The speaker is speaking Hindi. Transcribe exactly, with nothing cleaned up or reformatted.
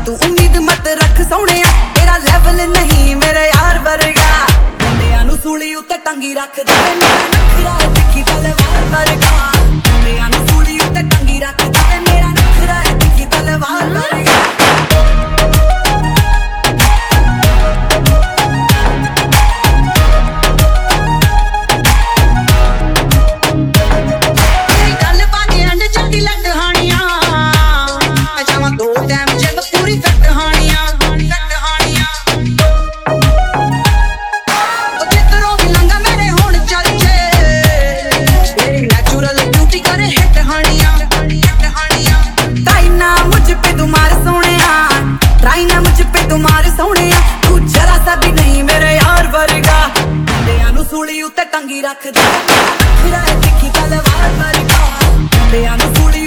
तू उम्मीद मत रख सोने, तेरा लेवल नहीं मेरे यार वर्गा। मुंडियां नू सूली उत्ते टंगी रख दे, मेरा नखरा है तिखी तलवार वर्गा। मुंडियां नू सूली उत्ते टंगी रख दे, मेरा नखरा है तिखी तलवार वर्गा। सूली उत्ते टंगी रख दे, नखरा है तिखी तलवार वर्गा। मुंडियां नू सूली